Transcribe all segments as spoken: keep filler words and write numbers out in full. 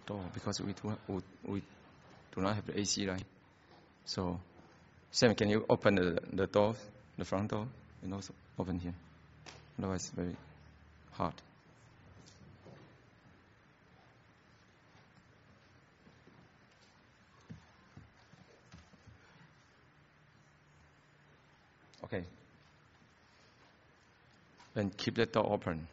door because we do, we, we do not have the A C, right? So, Sam, can you open the, the door, the front door, and also open here? Otherwise, it's very hard. Okay. Then keep the door open.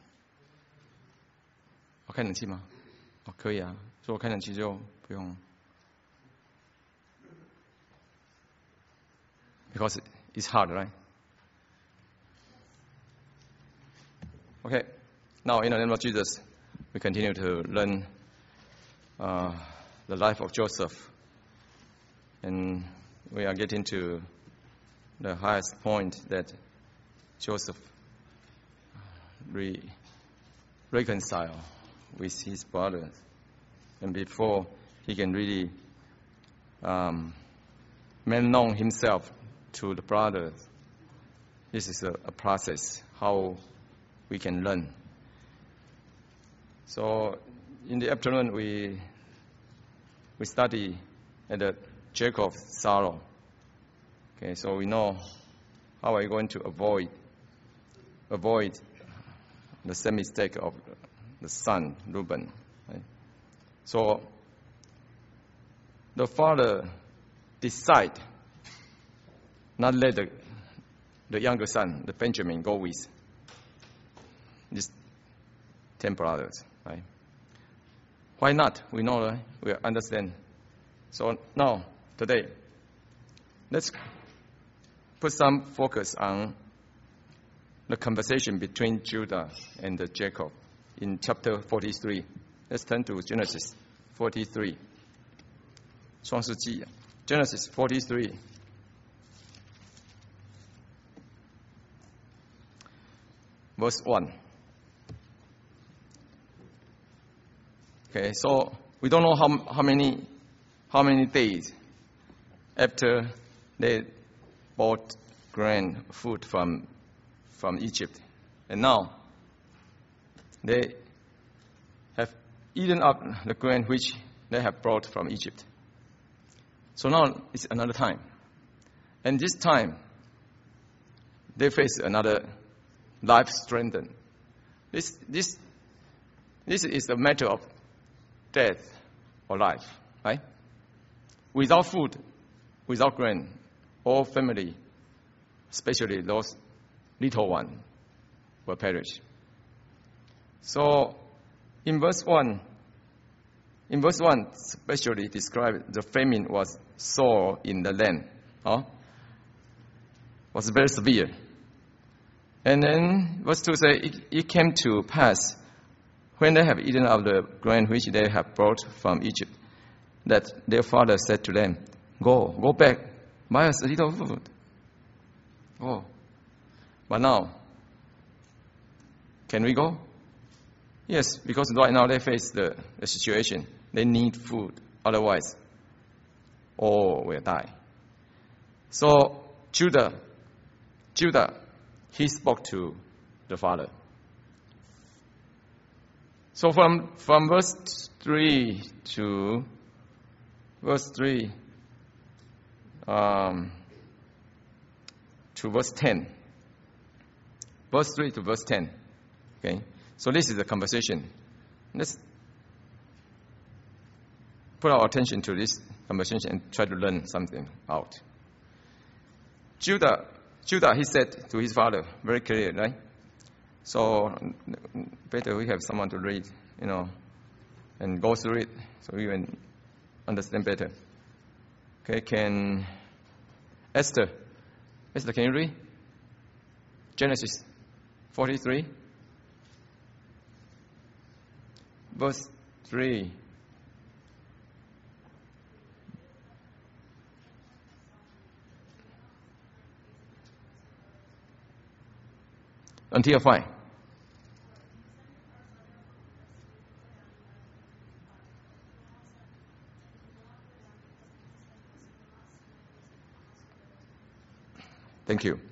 我开冷气吗？哦，可以啊。所以我开冷气就不用。Because it's hard, right? Okay. Now, in the name of Jesus, we continue to learn uh, the life of Joseph. And we are getting to the highest point that Joseph re- reconcile with his brothers. And before he can really um, make known himself to the brothers, this is a, a process, how we can learn. So in the afternoon, we we study at the Jacob's sorrow. Okay, so we know how are we going to avoid avoid the same mistake of the son Reuben. Right? So the father decide not let the the younger son, the Benjamin, go with these ten brothers. Right? Why not? We know, right? We understand. So now, today, let's put some focus on the conversation between Judah and Jacob in chapter forty-three. Let's turn to Genesis forty-three. 创世纪 Genesis forty-three. Verse one. Okay, so we don't know how how many how many days after they bought grain food from from Egypt, and now they have eaten up the grain which they have brought from Egypt. So now it's another time, and this time they face another life strengthen. This this this is a matter of death or life, right? Without food, without grain, all family, especially those little ones, will perish. So in verse one, in verse one, especially described the famine was sore in the land, huh? Was very severe. And then verse two says, it, it came to pass when they have eaten of the grain which they have brought from Egypt, that their father said to them, Go, go back, buy us a little food. Oh, but now, can we go? Yes, because right now they face the, the situation. They need food, otherwise, all will die. So Judah, Judah, he spoke to the father. So from from verse three to verse three um, to verse ten. Verse three to verse ten. Okay. So this is the conversation. Let's put our attention to this conversation and try to learn something out. Judah, Judah, he said to his father, very clear, right? So better we have someone to read, you know, and go through it so we can understand better. Okay, can Esther, Esther, can you read? Genesis forty-three, verse three. Until five. Thank you.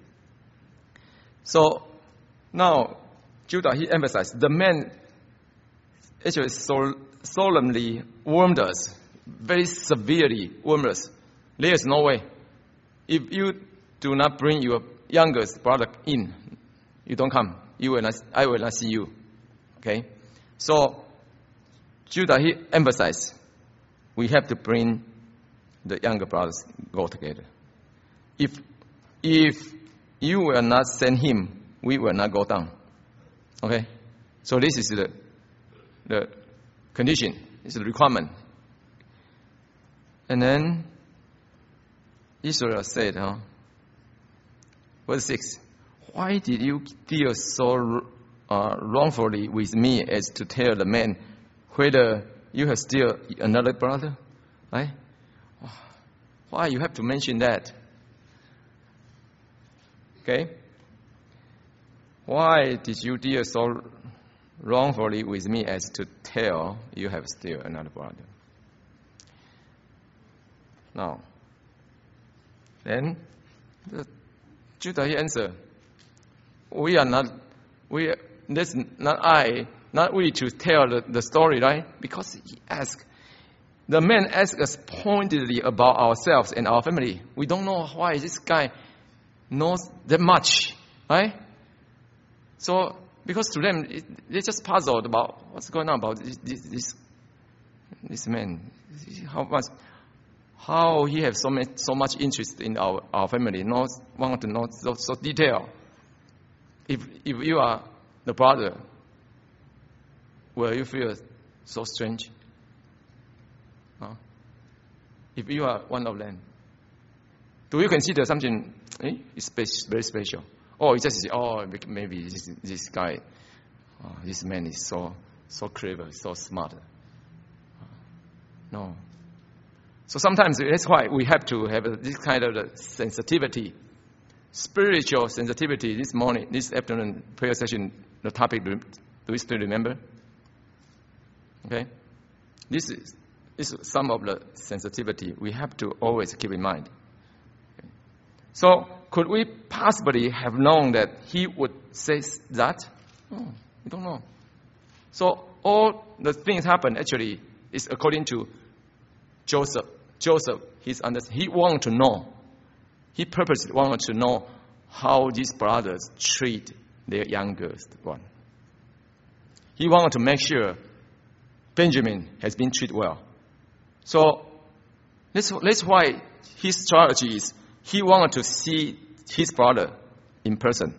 So now Judah, he emphasized the man actually sol- solemnly warned us, very severely warned us. There is no way. If you do not bring your youngest brother in, you don't come. You will not, I will not see you. Okay? So, Judah, he emphasized, we have to bring the younger brothers go together. If, if you will not send him, we will not go down. Okay? So this is the, the condition. It's the requirement. And then Israel said, huh? Verse six, why did you deal so uh, wrongfully with me as to tell the man whether you have still another brother? Right? Why you have to mention that? Okay? Why did you deal so wrongfully with me as to tell you have still another brother? Now, then the Judah he answered, we are not, we, that's not I, not we to tell the, the story, right? Because he asked, the man asked us pointedly about ourselves and our family. We don't know why this guy knows that much, right? So, because to them, it, they're just puzzled about what's going on about this, this, this, this man. How much, how he has so much, so much interest in our, our family, knows, want to know so, so detail. If, if you are the brother, will you feel so strange? Huh? If you are one of them, do you consider something eh, is very special? Or you just say, oh, maybe this, this guy, oh, this man is so so clever, so smart. No. So sometimes that's why we have to have this kind of sensitivity, spiritual sensitivity. This morning, this afternoon prayer session, the topic, do we still remember? Okay? This is, this is some of the sensitivity we have to always keep in mind. Okay. So, could we possibly have known that he would say that? No, we don't know. So, all the things happen actually is according to Joseph. Joseph, he's under, he wanted to know. He purposely wanted to know how these brothers treat their youngest one. He wanted to make sure Benjamin has been treated well. So that's, that's why his strategy is he wanted to see his brother in person.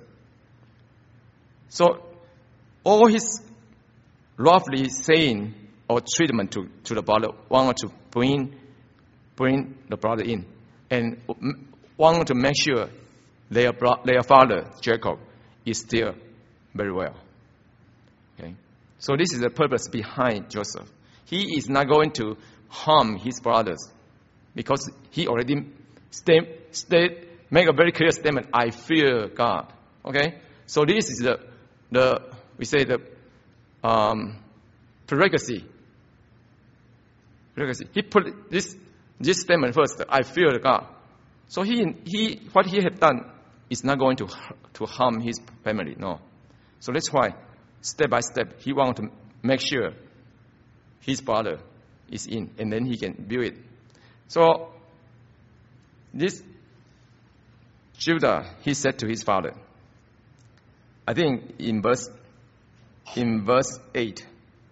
So all his roughly saying or treatment to, to the brother wanted to bring bring the brother in and wanted to make sure their bro- their father Jacob is still very well. Okay, so this is the purpose behind Joseph. He is not going to harm his brothers because he already stay, stay, make a very clear statement. I fear God. Okay, so this is the the we say the um, prerequisite. Prerequisite. He put this this statement first. I fear God. So he he what he had done is not going to to harm his family. No. So that's why step by step he wanted to make sure his brother is in, and then he can view it. So this Judah, he said to his father, I think in verse in verse eight.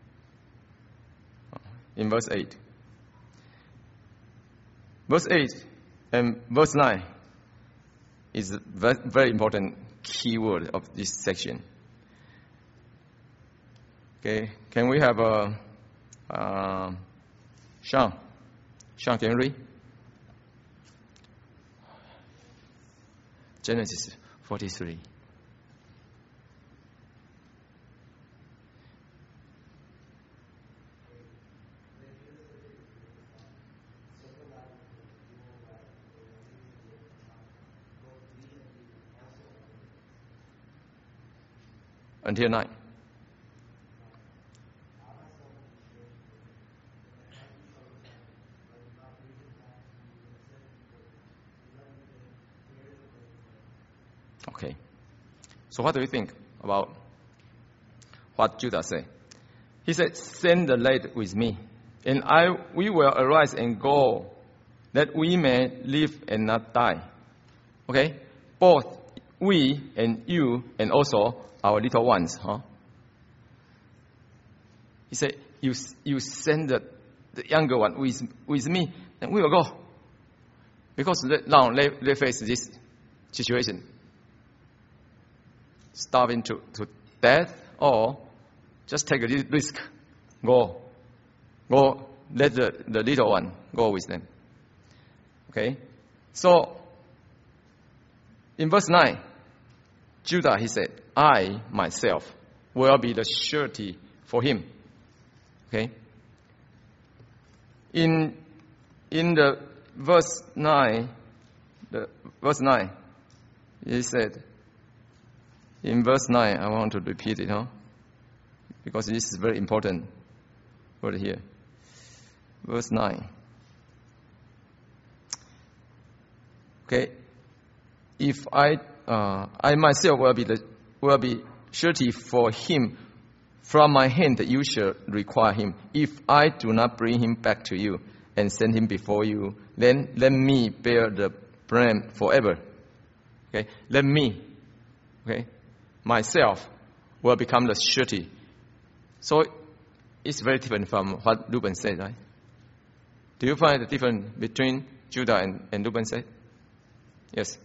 In verse eight. Verse eight and verse nine is a very, very important key word of this section. Okay, can we have a uh, Sean? Sean, can you read? Genesis forty-three. Until nine. Okay. So what do you think about what Judah said? He said, send the lad with me, and I we will arise and go, that we may live and not die. Okay? Both we and you and also our little ones. Huh? He said, you, you send the, the younger one with, with me, and we will go. Because now they, they face this situation. Starving to, to death, or just take a risk. Go. Go. Let the, the little one go with them. Okay? So, in verse nine, Judah, he said, I myself will be the surety for him. Okay? In, in the verse nine, the verse nine, he said, in verse nine, I want to repeat it, huh? Because this is very important word here. Verse nine. Okay. If I, uh, I myself will be the, will be surety for him. From my hand you shall require him. If I do not bring him back to you and send him before you, then let me bear the blame forever. Okay. Let me. Okay. Myself will become the surety. So it's very different from what Reuben said, right? Do you find the difference between Judah and, and Reuben said? Yes.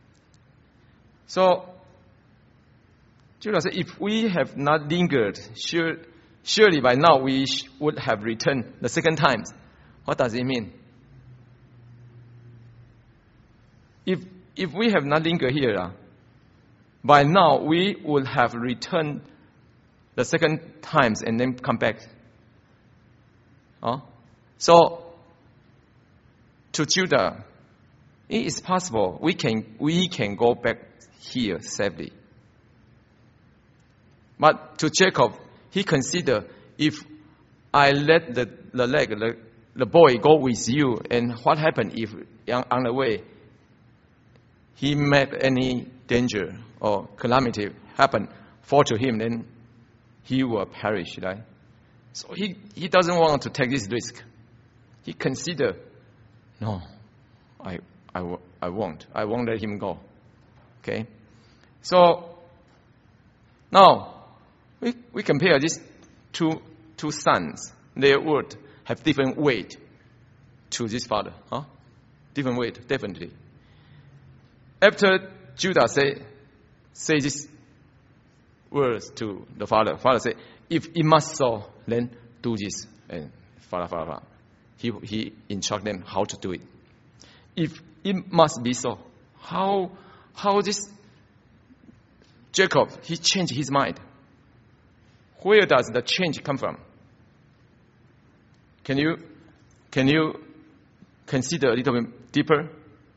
So Judah said, if we have not lingered, sure, surely by now we sh- would have returned the second time. What does it mean? If if we have not lingered here, uh, by now we would have returned the second times and then come back. Uh, so to Judah, it is possible we can we can go back here safely. But to Jacob, he considered, if I let the, the leg, the, the boy go with you, and what happened if on the way he met any danger or calamity happen, fall to him, then he will perish, right? So he, he doesn't want to take this risk. He considered, no, I, I, I won't. I won't let him go. Okay? So, now, we, we compare these two, two sons. They would have different weight to this father. Huh? Different weight, definitely. After Judah say, say these words to the father, father say, if it must so, then do this. And father, father, father. He, he instruct them how to do it. If it must be so, how, how this Jacob, he changed his mind. Where does the change come from? Can you, can you consider a little bit deeper?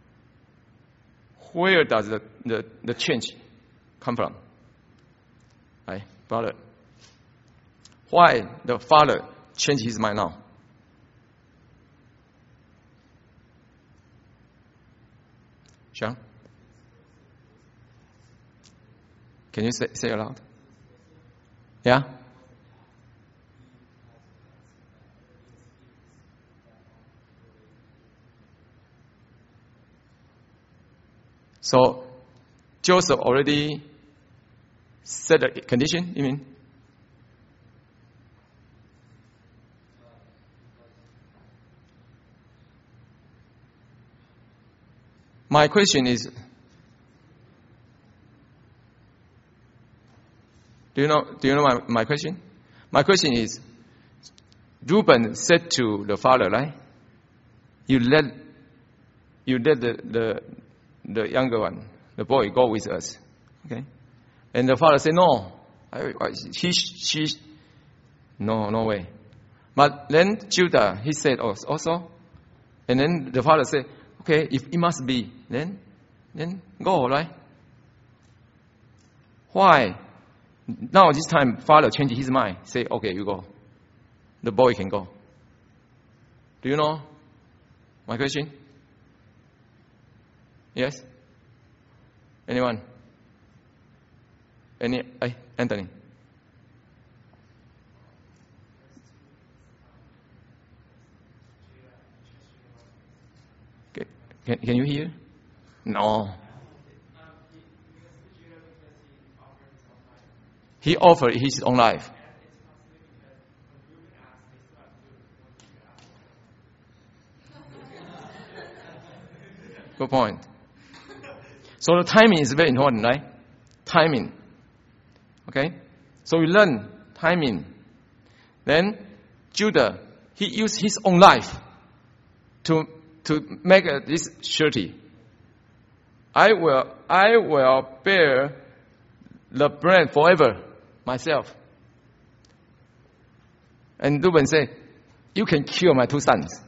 Where does the, the, the change come from? Right, brother? Why the father changed his mind now? Sean? Can you say, say aloud? Yeah? So, Joseph already set a condition, you mean? My question is, do you know, do you know my, my question? My question is, Reuben said to the father, right? You let, you let the, the, the younger one, the boy, go with us. Okay? And the father said, no. I, I, he, she, no, no way. But then Judah, he said also. And then the father said, okay, if it must be, then, then go, right? Why? Now this time, father changed his mind. Say, okay, you go. The boy can go. Do you know my question? Yes? Anyone? Any? Hey, Anthony. Can, can, can you hear? No. He offered his own life. Good point. So the timing is very important, right? Timing. Okay? So we learn timing. Then Judah, he used his own life to to make uh, this surety. I will I will bear the brand forever myself. And Reuben said, you can kill my two sons.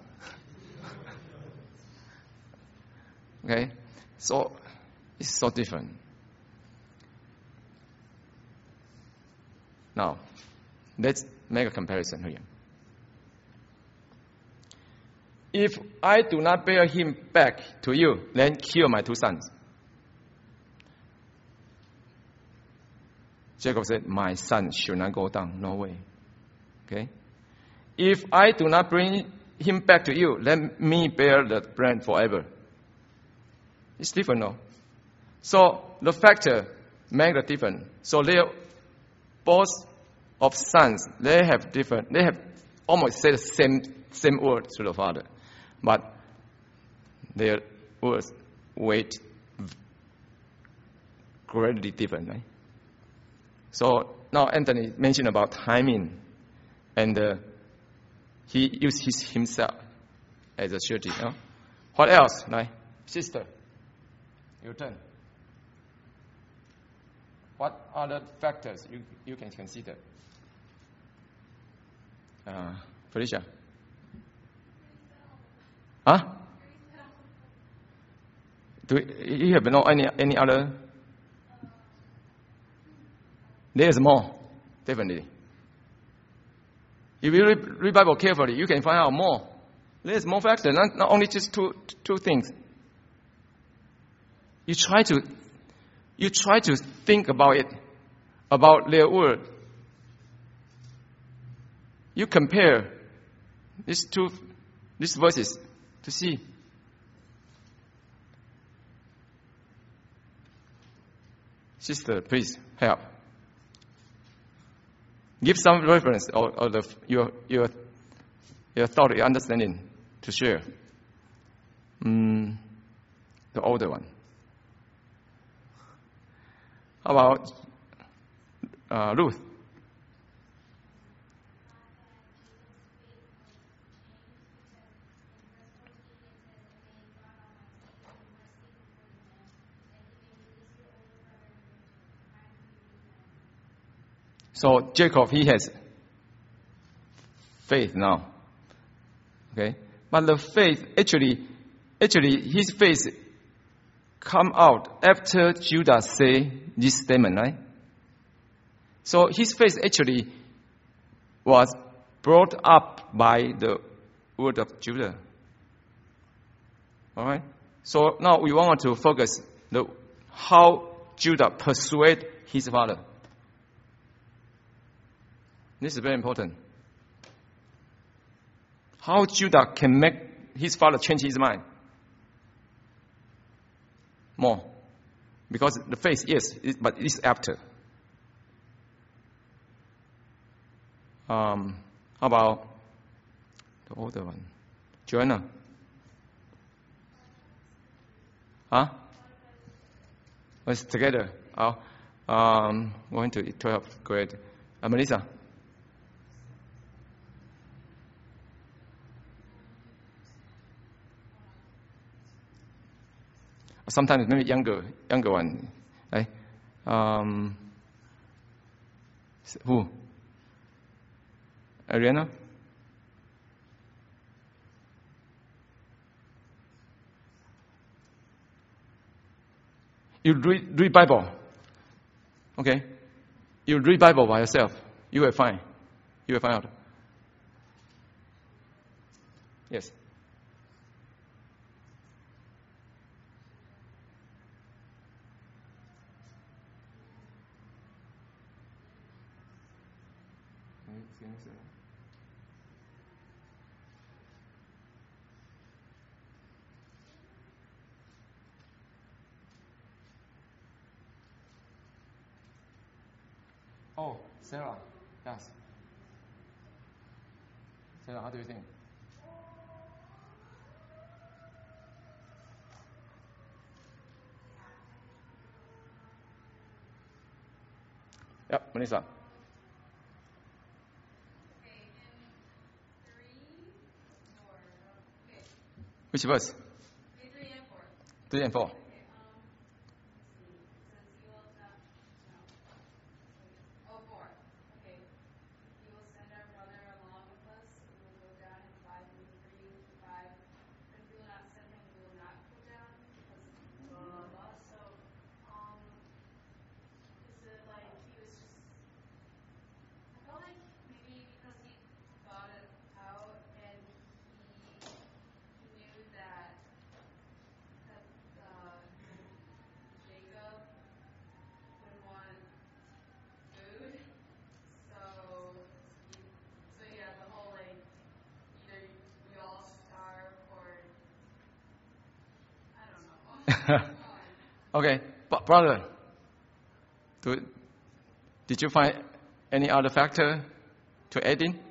Okay? So it's so different. Now, let's make a comparison here. If I do not bear him back to you, then kill my two sons. Jacob said, my son should not go down. No way. Okay? If I do not bring him back to you, let me bear the brand forever. It's different, no? So the factor make the difference. So they both of sons, they have different, they have almost said the same same word to the father, but their words weight greatly different, right? So now Anthony mentioned about timing, and uh, he used his himself as a surety. You know? What else, right? Sister, your turn. What other factors you, you can consider? Uh, Felicia? Huh? Do you have no any any other? There's more, definitely. If you read, read Bible carefully, you can find out more. There's more factors, not, not only just two two things. You try to you try to think about it, about their word. You compare these two these verses to see. Sister, please help. Give some reference or, or the, your your your thought, your understanding to share. Mm, the older one. How about uh, Ruth? So Jacob, he has faith now. Okay? But the faith, actually, actually his faith come out after Judah say this statement, right? So his faith actually was brought up by the word of Judah. All right? So now we want to focus the how Judah persuade his father. This is very important. How Judah can make his father change his mind more. Because the faith, yes, it, but it's after. Um, how about the older one? Joanna? Huh? Let's together. Oh, um, going to twelfth grade. Uh, Melissa? Sometimes maybe younger, younger one, right? Um, who? Ariana? You read, read Bible, okay? You read Bible by yourself. You will find. You will find out. Yes. Oh, Sarah. Yes. Sarah, how do you think? Yep, Melissa. Okay, in three, four. Okay. Which verse? Okay, three and four. Three and four. Okay, um, let's see. It says you will not, no. Oh, four. Okay. You will send our brother along with us, and we will go down and five and three, five. If we will not send him, we will not go down, because blah, blah, blah. So, um, is it like he was just, I felt like maybe because he thought it out and he knew that that uh, Jacob would want food, so you, so yeah, the whole like either we all starve or I don't know. Okay, but brother, do, did you find any other factor to add in?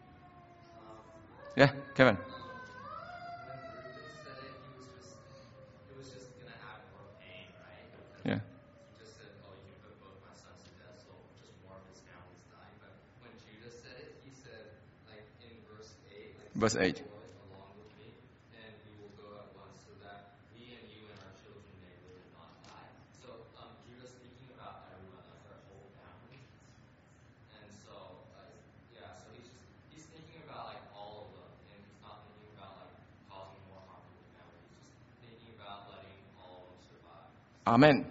Yeah, Kevin. When Reuben said it, he was just, it was just going to add more pain, right? Because Yeah. he just said, oh, you put both my sons to death, so just more of his family's dying. But when Judah said it, he said, like in verse eight, like, Verse eight. "Boy along with me, and we will go at once so that we and you and our children may live and not die." So um, Judah's thinking about everyone, like their whole family. And so, uh, yeah, so he's just, he's thinking about like all of them, and he's not thinking about like causing more harm to the family. He's just thinking about letting all of them survive. Amen.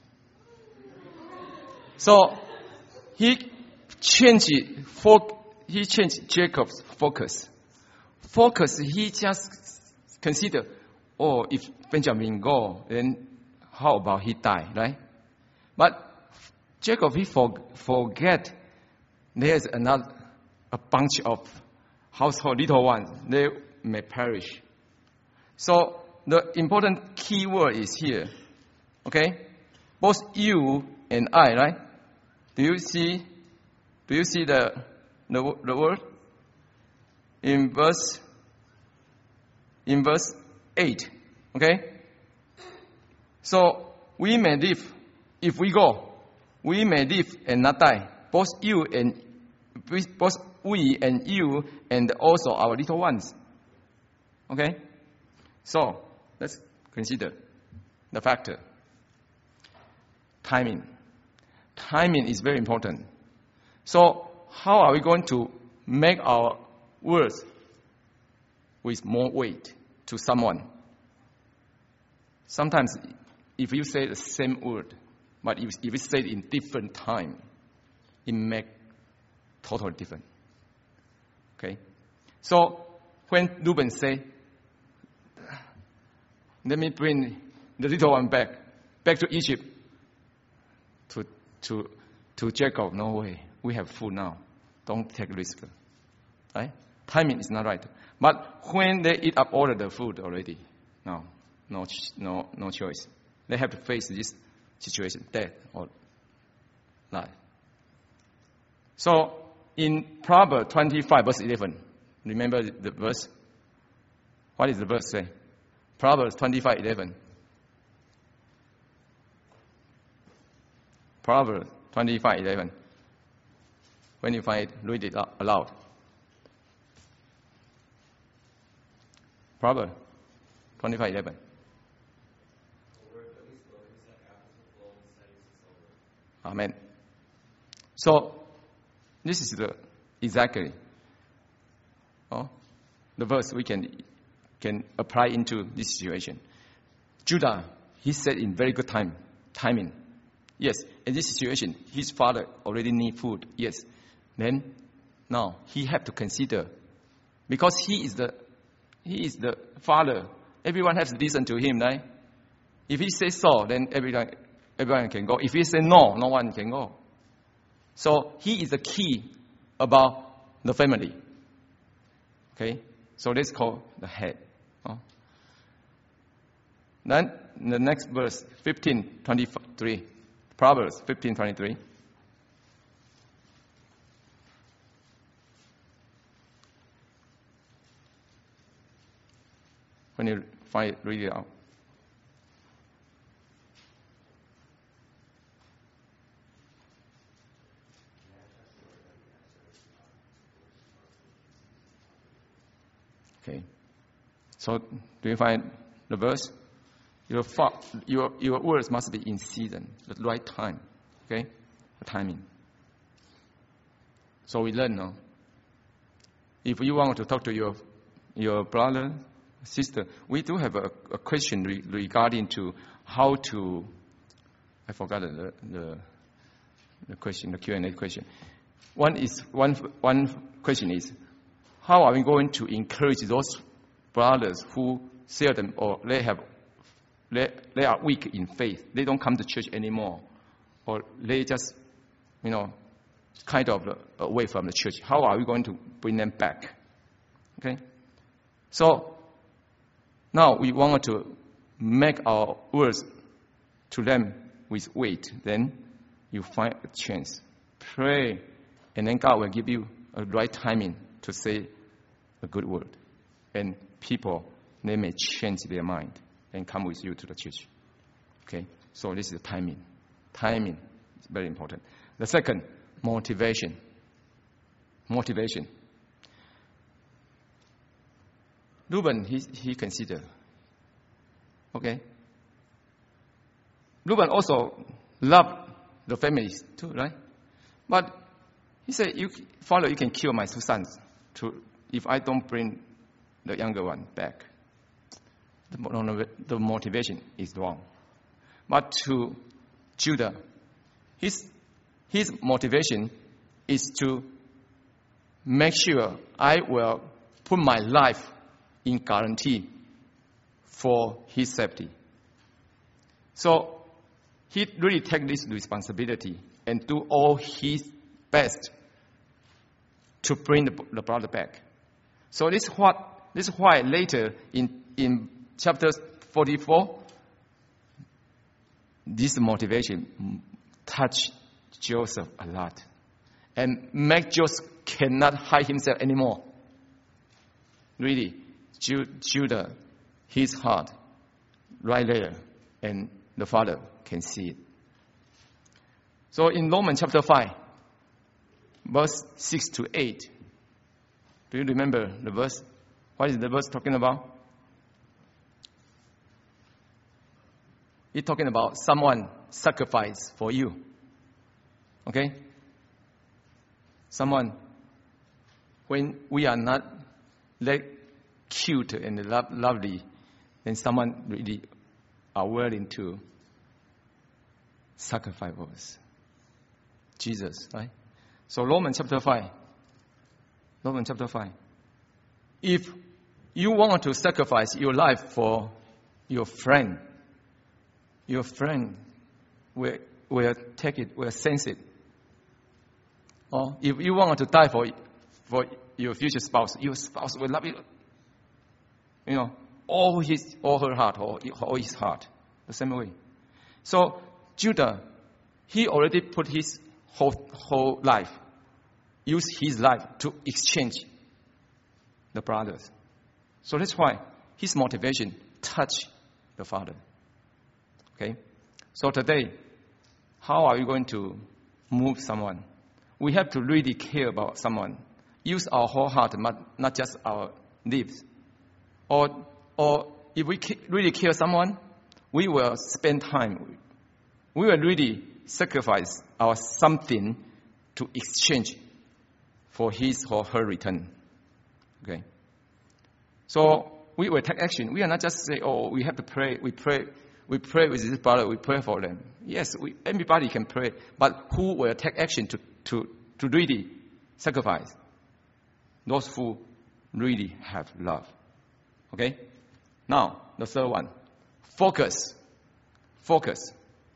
So he changed fo- he changed Jacob's focus. Focus, he just consider, oh, if Benjamin go, then how about he die, right? But Jacob, he for, forget there's another a bunch of household little ones. They may perish. So the important key word is here. Okay? Both you and I, right? Do you see do you see the the, the word? In verse in verse eight. Okay? So we may live if we go. We may live and not die. Both you and both we and you and also our little ones. Okay? So let's consider the factor. Timing. Timing is very important. So how are we going to make our words with more weight to someone? Sometimes if you say the same word, but if, if you say it in different time, it makes totally different. Okay? So when Reuben say, let me bring the little one back, back to Egypt, to to to Jacob, no way. We have food now. Don't take risk. Right? Timing is not right. But when they eat up all of the food already, no, no, no, no choice. They have to face this situation, death or life. So in Proverbs twenty-five, verse eleven, remember the verse? What does the verse say? Proverbs twenty-five, eleven. Proverbs twenty-five, eleven. When you find it, read it aloud. Proverbs twenty-five, eleven. Amen. So this is the exactly oh, the verse we can can apply into this situation. Judah, he said in very good time timing. Yes, in this situation, his father already need food. Yes, then now he have to consider because he is the he is the father. Everyone has to listen to him, right? If he says so, then everyone everyone can go. If he say no, no one can go. So he is the key about the family. Okay, so let's call the head. Oh. Then the next verse, fifteen twenty-three. Proverbs fifteen twenty-three. when you find it, read it out. Okay. So, do you find the verse? Your, fa- your, your words must be in season, the right time. Okay? The timing. So we learn now. If you want to talk to your your brother, sister, we do have a, a question re- regarding to how to, I forgot the, the, the question, the Q and A question. One is, one, one question is, how are we going to encourage those brothers who seldom or they have they, they are weak in faith, they don't come to church anymore, or they just, you know, kind of away from the church. How are we going to bring them back? Okay? So, now we want to make our words to them with weight. Then you find a chance. Pray, and then God will give you a right timing to say a good word. And people, they may change their mind and come with you to the church. Okay? So this is the timing. Timing is very important. The second, motivation. Motivation. Reuben, he, he considered. Okay? Reuben also loved the families too, right? But he said, "You, Father, you can kill my two sons to, if I don't bring the younger one back." The, the motivation is wrong. But to Judah, his, his motivation is to make sure I will put my life in guarantee for his safety. So he really takes this responsibility and do all his best to bring the, the brother back. So this is what this is why later in in chapter forty-four, this motivation touched Joseph a lot and make Joseph cannot hide himself anymore. Really, Judah, his heart, right there, and the father can see it. So in Romans chapter five, verse six to eight, do you remember the verse? What is the verse talking about? It's talking about someone sacrifice for you. Okay? Someone, when we are not that cute and lo- lovely, then someone really are willing to sacrifice for us. Jesus, right? So Romans chapter five. Romans chapter five. If you want to sacrifice your life for your friend, your friend will, will take it, will sense it. Or if you want to die for for your future spouse, your spouse will love you, you know, all his, all her heart, or all his heart, the same way. So Judah, he already put his whole whole life, used his life to exchange the brothers. So that's why his motivation touched the father. Okay? So today, how are you going to move someone? We have to really care about someone. Use our whole heart, not, not just our lips. Or, or if we really care someone, we will spend time. We will really sacrifice our something to exchange for his or her return. Okay? So we will take action. We are not just say, "Oh, we have to pray." We pray. We pray with this brother. We pray for them. Yes, we, everybody can pray, but who will take action to to to really sacrifice? Those who really have love. Okay. Now the third one, focus. Focus.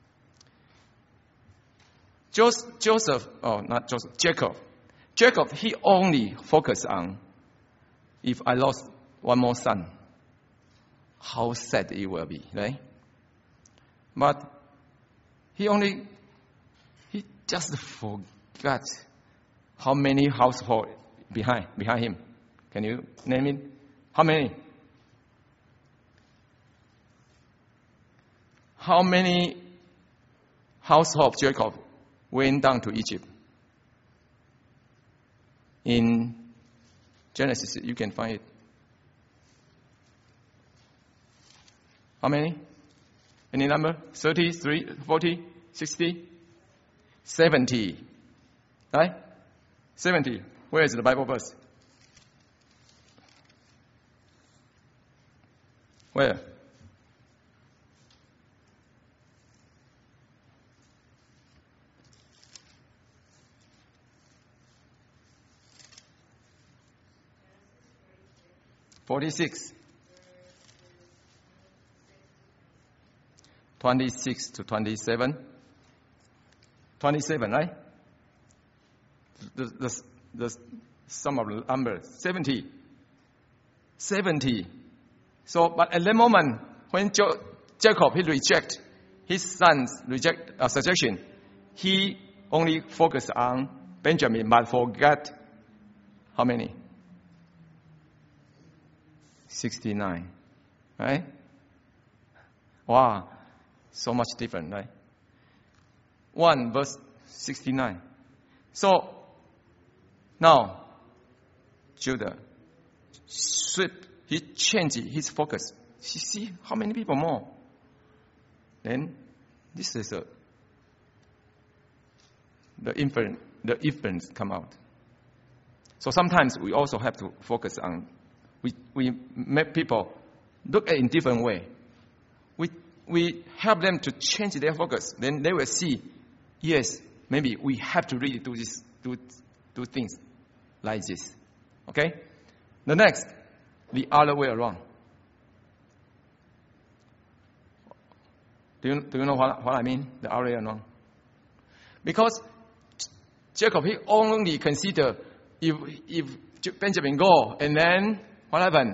Joseph, Joseph, oh, not Joseph, Jacob. Jacob, he only focused on, if I lost one more son, how sad it will be, right? But he only, he just forgot how many households behind behind him. Can you name it? How many? how many household Jacob went down to Egypt? In Genesis, you can find it. How many? Any number? thirty-three, forty, sixty, seventy. Right? seventy. Where is the Bible verse? Where? Forty-six. Twenty-six to twenty-seven. Twenty-seven, right? The the the sum of the number seventy. Seventy. So, but at that moment, when jo- Jacob he reject his son's reject uh, suggestion, he only focused on Benjamin, but forgot how many? Sixty-nine, right? Wow, so much different, right? One verse sixty-nine. So now Judah swift. He changed his focus. You see how many people more? Then this is a, the inference, the inference come out. So sometimes we also have to focus on, we, we make people look at it in different way. We, we help them to change their focus. Then they will see, yes, maybe we have to really do this, do, do things like this. Okay? The next. The other way around. Do you, do you know what, what I mean? The other way around. Because Jacob, he only consider if, if Benjamin go, and then what happened?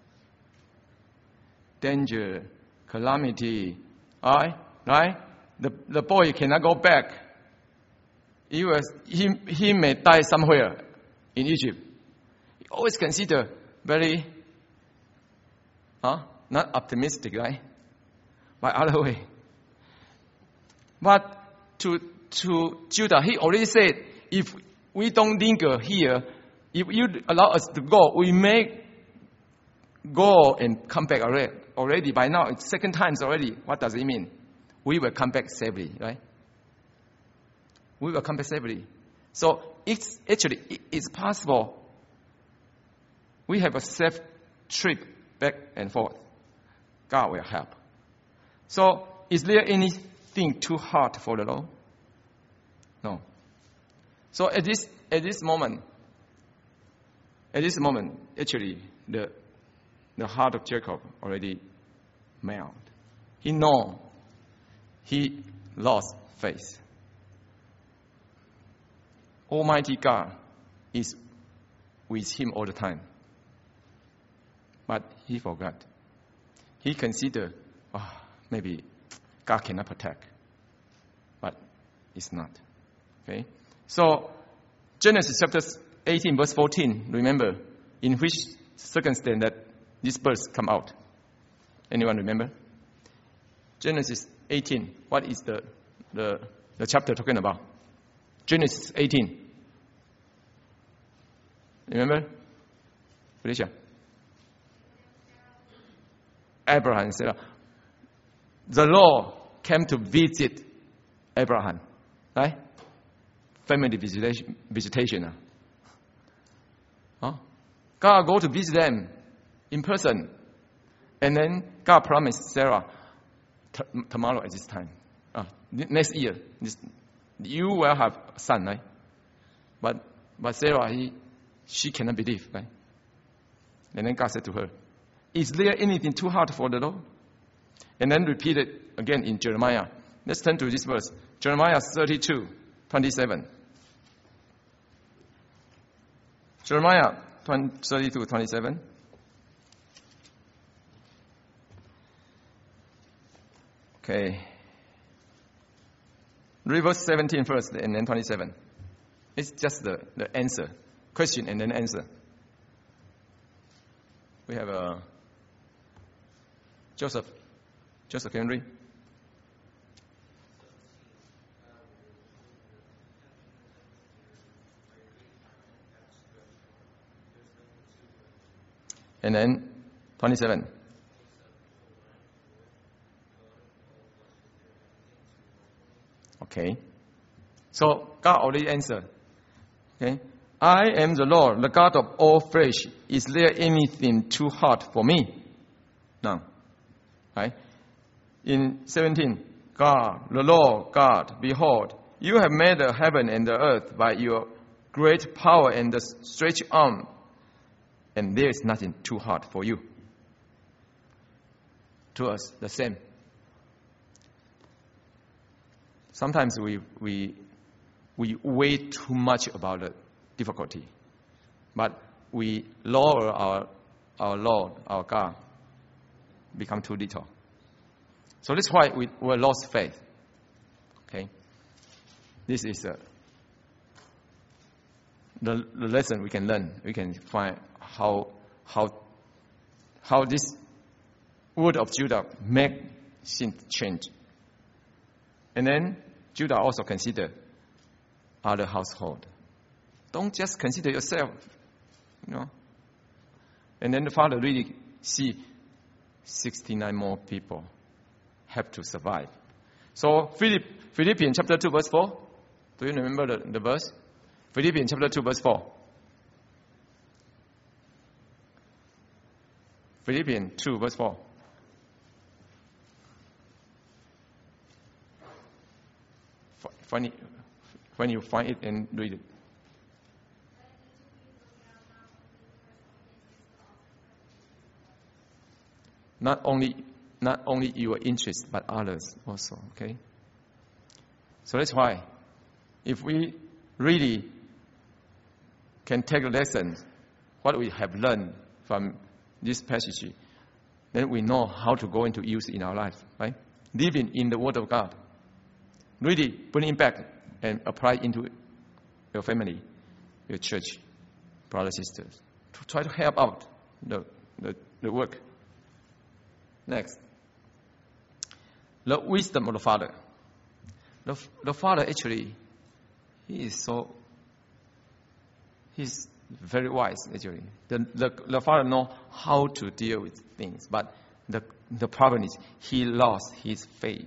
Danger, calamity, right? Right? The, the boy cannot go back. He, was, he, he may die somewhere in Egypt. He always consider very Huh? Not optimistic, right? By other way. But to to Judah, he already said, if we don't linger here, if you allow us to go, we may go and come back already. Already by now, it's second times already. What does it mean? We will come back safely, right? We will come back safely. So it's actually it's possible. We have a safe trip back and forth. God will help. So, is there anything too hard for the Lord? No. So at this at this moment, at this moment, actually, the the heart of Jacob already melted. He know he lost faith. Almighty God is with him all the time. But he forgot. He considered, oh, maybe God cannot protect. But it's not. Okay? So, Genesis chapter eighteen, verse fourteen, remember, in which circumstance that this birds come out? Anyone remember? Genesis eighteen, what is the, the, the chapter talking about? Genesis eighteen. Remember? Felicia? Abraham and Sarah. The Lord came to visit Abraham, right? Family visitation. visitation. Huh? God go to visit them in person. And then God promised Sarah, t- tomorrow at this time, uh, next year, this, you will have a son, right? But, but Sarah, he, she cannot believe, right? And then God said to her, is there anything too hard for the Lord? And then repeat it again in Jeremiah. Let's turn to this verse. Jeremiah thirty-two, twenty-seven. Jeremiah thirty-two, twenty-seven. Okay. Read verse seventeen first and then twenty-seven. It's just the, the answer. Question and then answer. We have a Joseph. Joseph, can you read? And then twenty-seven. Okay. So God already answered. Okay. I am the Lord, the God of all flesh. Is there anything too hard for me? No. Right? In seventeen, God, the Lord God, behold, you have made the heaven and the earth by your great power and the stretched arm, and there is nothing too hard for you. To us, the same. Sometimes we we we weigh too much about the difficulty, but we lower our our Lord, our God, become too little. So that's why we we lost faith. Okay, this is uh, the the lesson we can learn. We can find how how how this word of Judah make things change. And then Judah also consider other household. Don't just consider yourself, you know. And then the father really see sixty-nine more people have to survive. So Philipp, Philippians chapter two verse four. Do you remember the, the verse? Philippians chapter two verse four. Philippians two verse four. When you, when you find it and read it. Not only not only your interest, but others also. Okay. So that's why, if we really can take a lesson, what we have learned from this passage, then we know how to go into use in our life, right? Living in the Word of God. Really bring it back and apply into your family, your church, brothers, sisters, to try to help out the, the, the work. Next, the wisdom of the Father. The, the Father actually, he is so, he's very wise actually. The, the, the Father knows how to deal with things, but the, the problem is he lost his faith.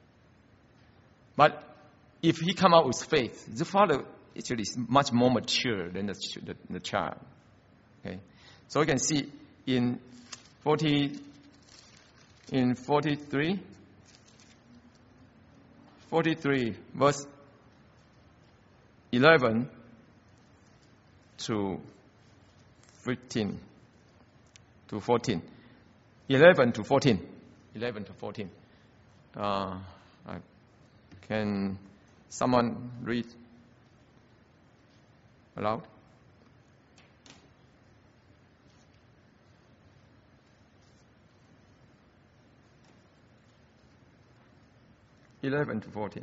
But if he come out with faith, the father actually is much more mature than the, the, the child. Okay, so you can see in forty, in forty-three, forty-three verse eleven to fifteen to fourteen, eleven to fourteen, eleven to fourteen. Uh, I, Can someone read aloud? Eleven to fourteen.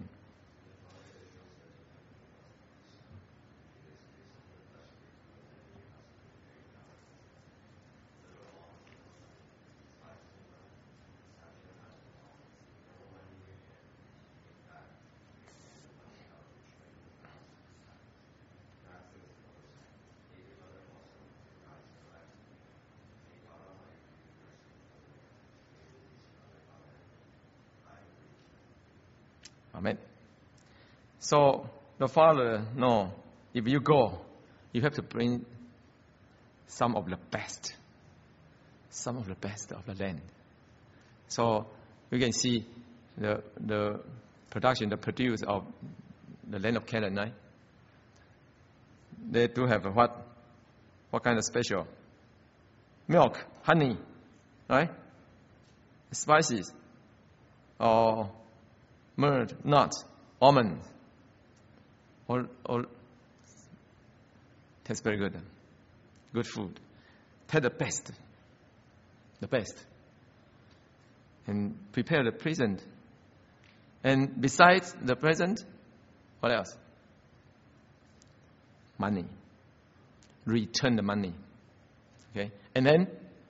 Amen. So the father know if you go, you have to bring some of the best, some of the best of the land. So you can see the the production, the produce of the land of Canaan, right? They do have a what? What kind of special? Milk, honey, right? Spices, or myrrh, nuts, almonds, all, all tastes very good. Good food. Take the best, the best, and prepare the present. And besides the present, what else? Money. Return the money. Okay, and then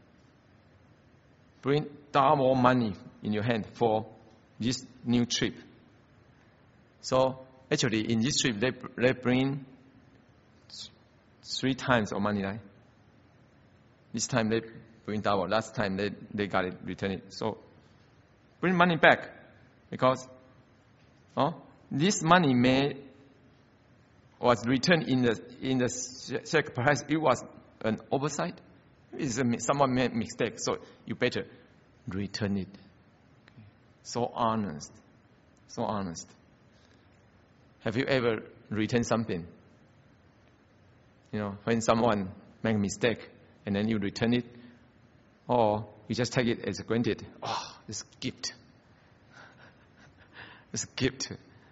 bring double money in your hand for this new trip. So actually, in this trip, they they bring three times of money, right? This time they bring double. Last time they, they got it, return it. So bring money back because oh, this money may was returned in the in the check. Perhaps it was an oversight. It's a, someone made mistake. So you better return it. Okay. So honest, so honest. Have you ever returned something? You know, when someone make a mistake and then you return it, or you just take it as granted. Oh, it's a gift. It's a gift.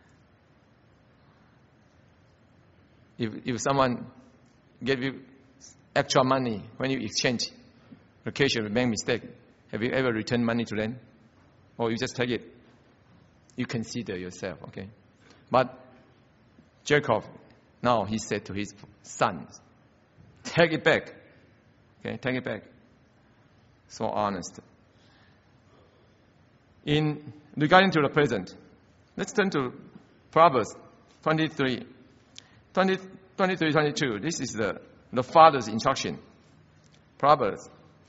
If if someone gave you extra money when you exchange, occasionally make mistake, have you ever returned money to them? Or you just take it? You consider yourself, okay? But Jacob, now he said to his sons, take it back. Okay, take it back. So honest. In regarding to the present, let's turn to Proverbs twenty-three. twenty, twenty-three, twenty-two. This is the, the father's instruction. Proverbs.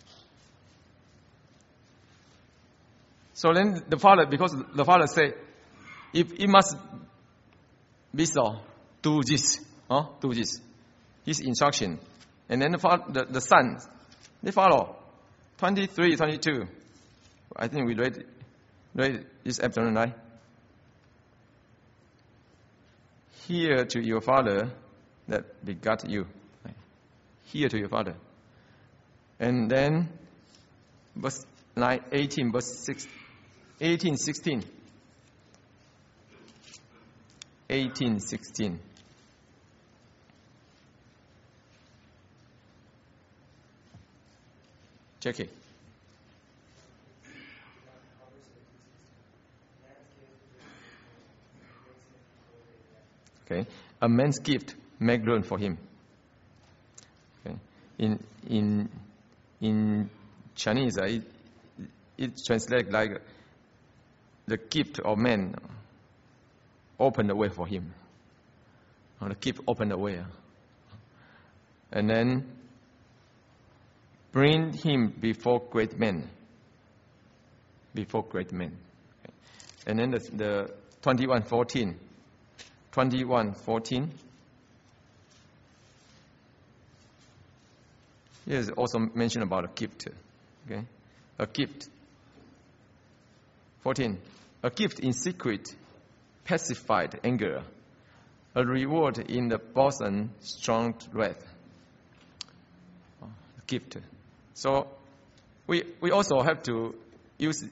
So then the father, because the father said, if it must be so, do this. Huh? Do this. His instruction. And then the, father, the, the sons, they follow. twenty-three, twenty-two. I think we read, read this afternoon, right? Hear to your father that begot you. Hear to your father. And then verse nine, eighteen, verse six, eighteen, sixteen. eighteen, sixteen. Check it. Okay, a man's gift make room for him. Okay, in in in Chinese, uh, it, it translates like the gift of man open the way for him. Or the gift open the way, and then bring him before great men. Before great men, okay. And then the, the twenty-one fourteen. twenty-one fourteen. Here is also mentioned about a gift. Okay, a gift. fourteen. A gift in secret, pacified anger. A reward in the bosom, strong wrath. A gift. So we we also have to use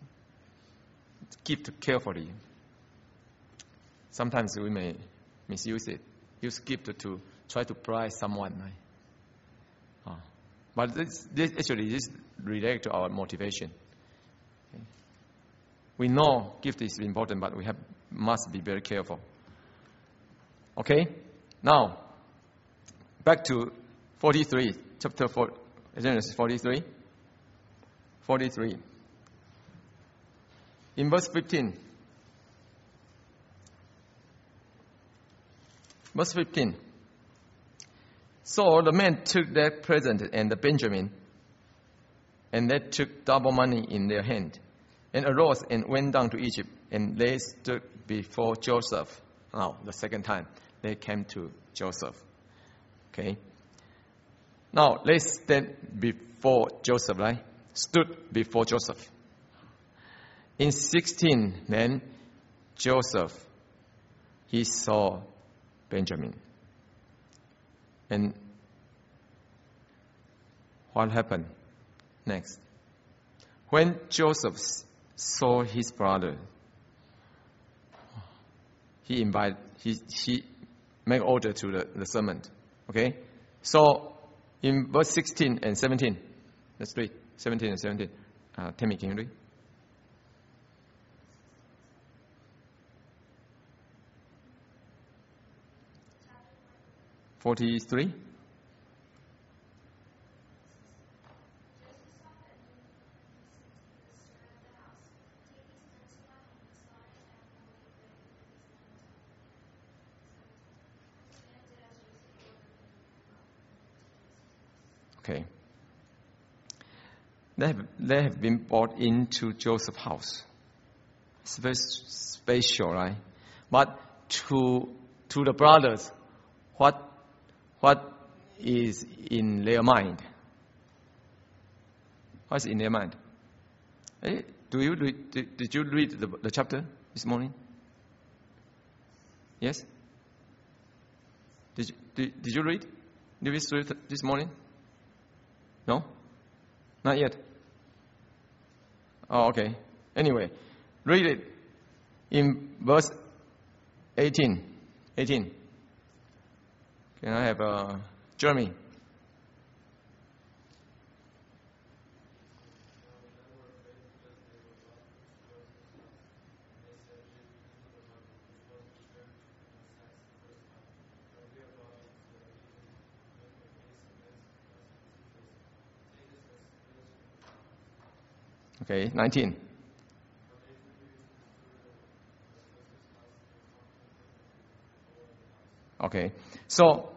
gift carefully. Sometimes we may misuse it. Use gift to try to prize someone. Right? Oh. But this, this actually this relates to our motivation. Okay. We know gift is important, but we have must be very careful. Okay. Now back to forty-three, chapter four, Genesis forty-three. Forty-three. In verse fifteen. Verse fifteen. So the men took their present and the Benjamin, and they took double money in their hand, and arose and went down to Egypt, and they stood before Joseph. Now, the second time they came to Joseph. Okay. Now, they stand before Joseph, right? Stood before Joseph. In sixteen, then Joseph, he saw Benjamin. And what happened next? When Joseph saw his brother, he invited, he, he made order to the, the servant. Okay? So, in verse sixteen and seventeen, let's read seventeen and seventeen. Uh, Tammy, can you read? forty-three. Okay. they have, they have been brought into Joseph's house. It's very special, right? But to to the brothers, what what is in their mind? What's in their mind? Hey, do you read, did, did you read the, the chapter this morning? Yes? Did you, did, did you read? Did you read it this morning? No? Not yet? Oh, okay. Anyway, read it in verse eighteen. eighteen. Can I have uh, Jeremy? Okay, nineteen. Okay, so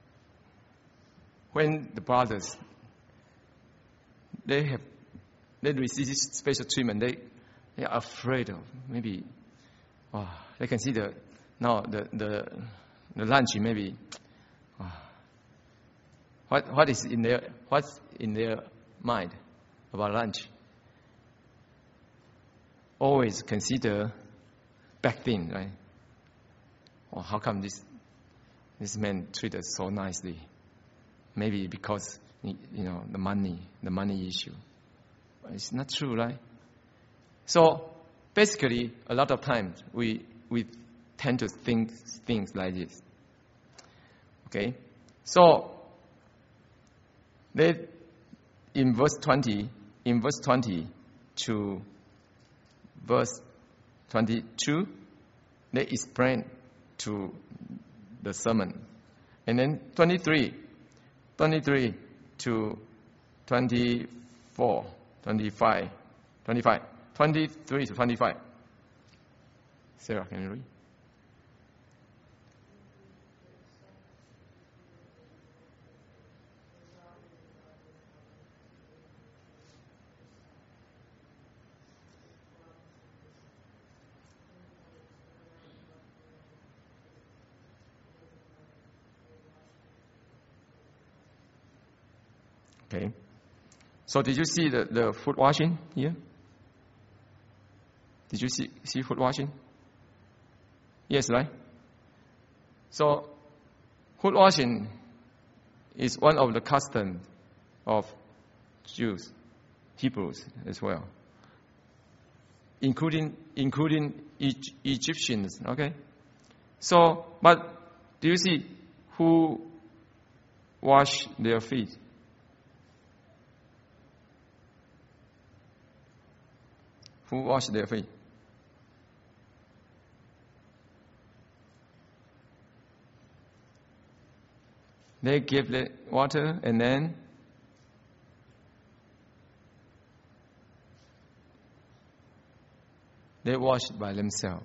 when the brothers they have they receive this special treatment, they they are afraid of maybe. Oh, they can see the now the the the lunch maybe. Oh, what what is in their what's in their mind about lunch? Always consider back then, right? Oh, how come this this man treated us so nicely? Maybe because you know the money, the money issue. But it's not true, right? So basically, a lot of times we we tend to think things like this. Okay, so they in verse twenty, in verse twenty to verse twenty-two, they explain to the sermon. And then twenty-three, twenty-three to twenty-four, twenty-five, twenty-five, twenty-three to twenty-five. Sarah, can you read? Okay. So did you see the, the foot washing here? Did you see, see foot washing? Yes, right? So foot washing is one of the customs of Jews, Hebrews as well, including including e- Egyptians. Okay. So, but do you see who wash their feet? Who wash their feet? They give the water and then they wash by themselves.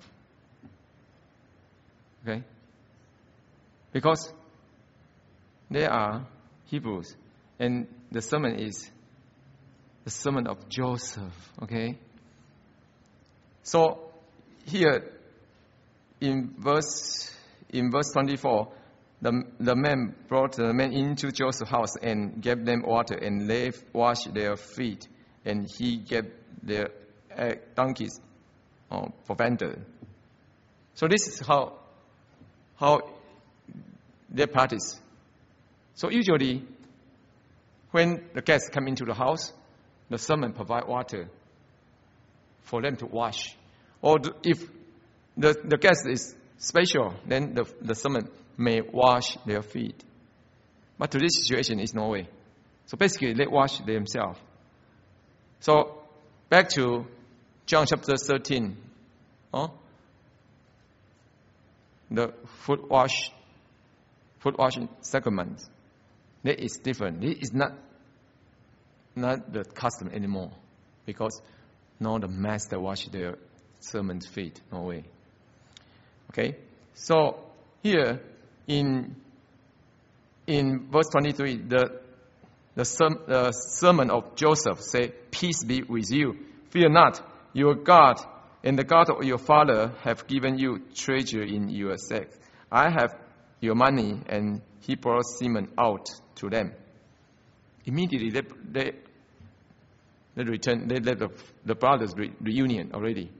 Okay? Because they are Hebrews and the sermon is the sermon of Joseph. Okay? So here in verse in verse twenty-four, the the man brought the men into Joseph's house and gave them water, and they washed their feet, and he gave their uh, donkeys uh, provender. So this is how how they practice. So usually, when the guests come into the house, the servant provide water for them to wash. Or if the, the guest is special, then the, the servant may wash their feet. But to this situation, is no way. So basically, they wash themselves. So back to John chapter thirteen. Oh, the foot wash, foot washing sacrament. That is different. It is not not the custom anymore, because now the master wash their servant's feet. No way. Okay. So here in in verse twenty-three, the the, serm- the sermon of Joseph say, "Peace be with you. Fear not. Your God and the God of your father have given you treasure in your sack. I have your money," and he brought Simon out to them. Immediately they they, they return. They let the, the brothers re- reunion already.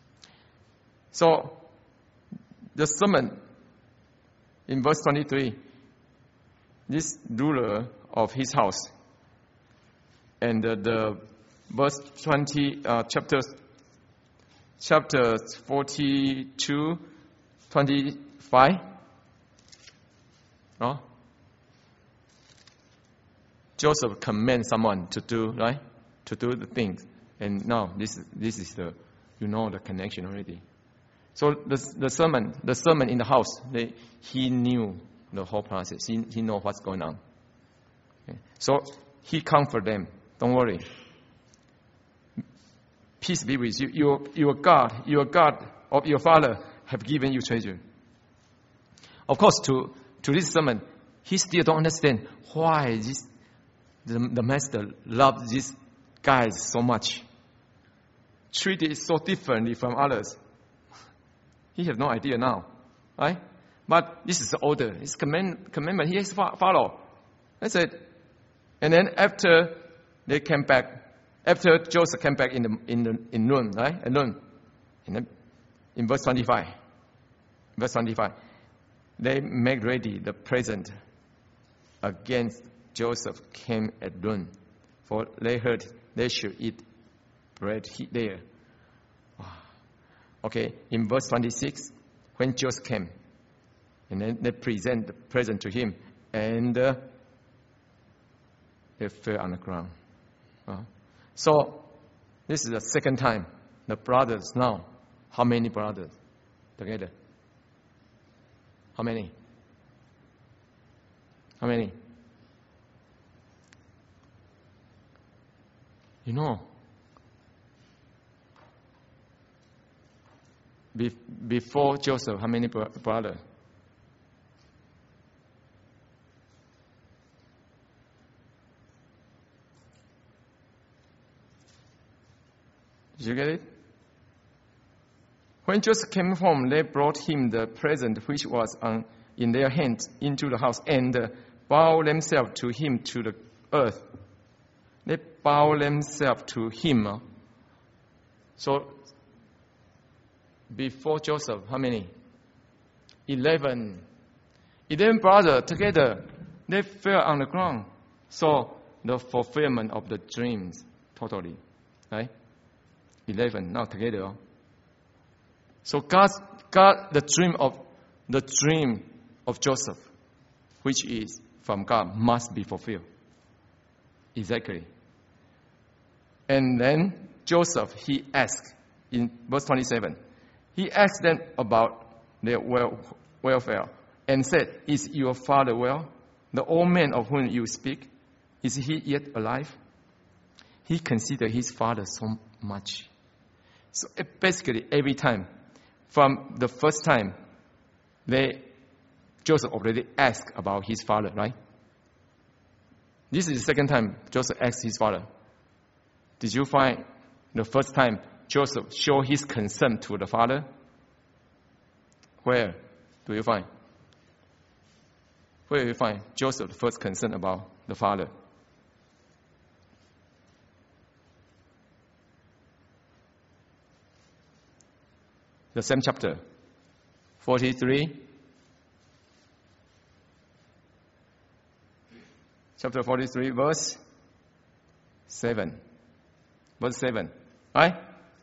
So the sermon in verse twenty-three, this ruler of his house, and the, the verse twenty, uh, chapter chapter forty-two, twenty-five. Oh, Joseph commands someone to do right, to do the things, and now this this is the, you know, the connection already. So the the sermon, the sermon in the house, they, he knew the whole process. He he know what's going on. Okay. So he comfort them. Don't worry. Peace be with you. Your your God, your God of your father have given you treasure. Of course, to to this sermon, he still don't understand why this the, the master loves these guys so much. Treated so differently from others. He has no idea now, right? But this is the order. It's command, commandment. He has to follow. That's it. And then after they came back, after Joseph came back in the in the in noon, right? At noon, and then in verse twenty-five, verse twenty-five, they make ready the present against Joseph came at noon, for they heard they should eat bread there. Okay, in verse twenty-six, when Joseph came, and then they present the present to him, and uh, they fell on the ground. Uh, so, this is the second time the brothers now. How many brothers together? How many? How many? You know, Be- before Joseph, how many bro- brothers? Did you get it? When Joseph came home, they brought him the present which was on, in their hands into the house, and uh, bowed themselves to him to the earth. They bow themselves to him. Uh. So, before Joseph, how many? Eleven. Eleven brothers together, they fell on the ground. So, the fulfillment of the dreams, totally. Right? Eleven, now together. So, God's, God, the dream of, the dream of Joseph, which is from God, must be fulfilled. Exactly. And then Joseph, he asked in verse twenty-seven, he asked them about their wel- welfare and said, "Is your father well? The old man of whom you speak, is he yet alive?" He considered his father so much. So basically, every time, from the first time, they Joseph already asked about his father, right? This is the second time Joseph asked his father. Did you find the first time Joseph showed his concern to the father? Where do you find? Where do you find Joseph's first concern about the father? The same chapter, forty-three. Chapter forty-three, verse seven. Verse seven. Right?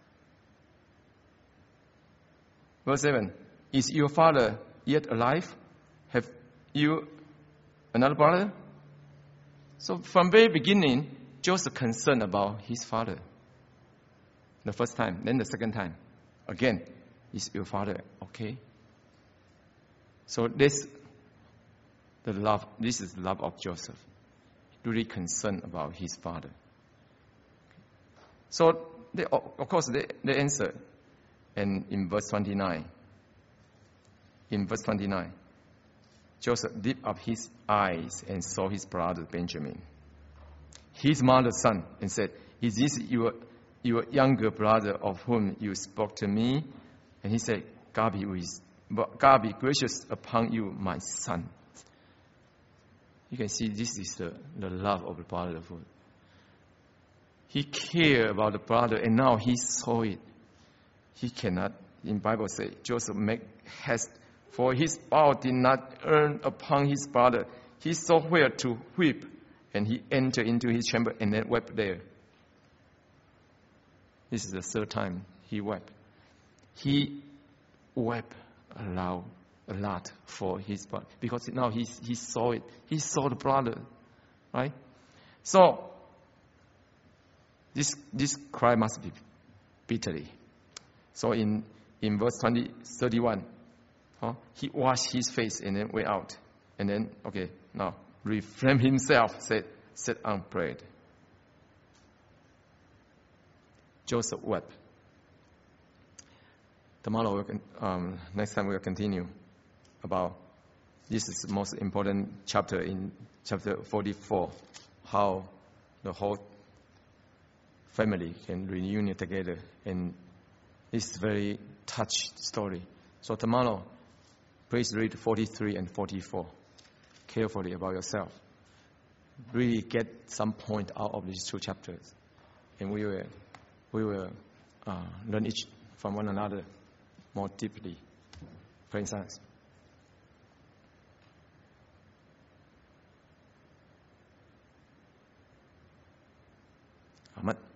Verse seven. Is your father yet alive? Have you another brother? So from very beginning, Joseph concerned about his father. The first time, then the second time. Again, is your father okay? So this the love this is the love of Joseph. Really concerned about his father. So they, of course they, they answered. And in verse twenty-nine, in verse twenty-nine, Joseph lifted up his eyes and saw his brother Benjamin. his mother's son and said, "Is this your, your younger brother of whom you spoke to me?" And he said, God be, with, God be gracious upon you, my son. You can see this is the, the love of the brotherhood. He cared about the brother, and now he saw it. He cannot, in Bible say, Joseph make haste, for his power did not earn upon his brother. He saw where to weep, and he entered into his chamber and then wept there. This is the third time he wept. He wept aloud, a lot for his brother, because now he, he saw it. He saw the brother, right? So, this this cry must be bitterly. So in, in verse twenty, thirty-one, huh, he washed his face and then went out. And then, okay, now, reframed himself, said, sit and prayed. Joseph wept. Tomorrow, we'll, um, next time we'll continue about, this is the most important chapter in chapter forty-four, how the whole family can reunion together. And it's a very touched story. So tomorrow, please read forty-three and forty-four carefully about yourself. Really get some point out of these two chapters. And we will, we will uh, learn each from one another more deeply. For instance, Ahmad.